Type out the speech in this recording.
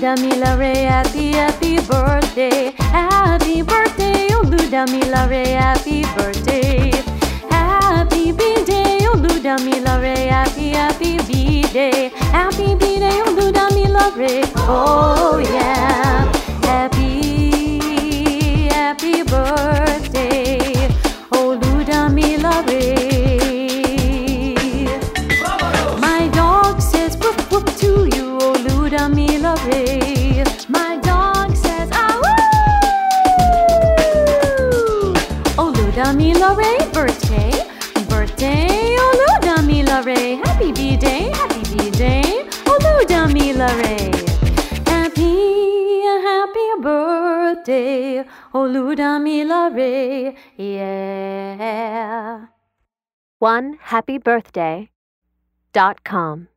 Ludamilare, happy, happy birthday. Happy birthday, oh Ludamilare, happy birthday. Happy B-Day, oh Ludamilare, happy, happy B-Day. Happy B-Day, oh Ludamilare, oh yeah. Happy, happy birthday, oh Ludamilare. My dog says whoop whoop to you, oh Ludamilare. My dog says ah woo. Oh Ludamilare, birthday, birthday, oh Ludamilare. Happy B-Day, oh Ludamilare. Happy birthday, oh Ludamilare, yeah. OneHappyBirthday.com